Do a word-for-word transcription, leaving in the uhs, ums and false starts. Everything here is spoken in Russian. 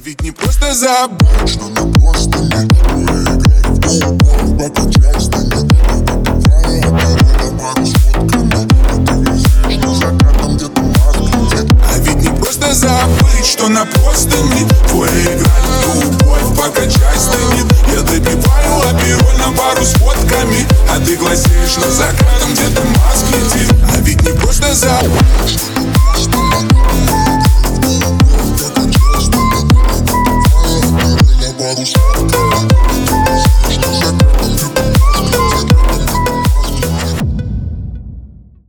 ведь не просто забыть, что на простыне твоя игра в губах, покачай стыни. Я попиваю пару с водками, а ты глазеешь на закатом, где-то маск. А ведь не просто забыть, что на простыне твоя игра в любовь, покачай стынет. Я допиваю апероль на пару с водками, а ты глазеешь на закатом,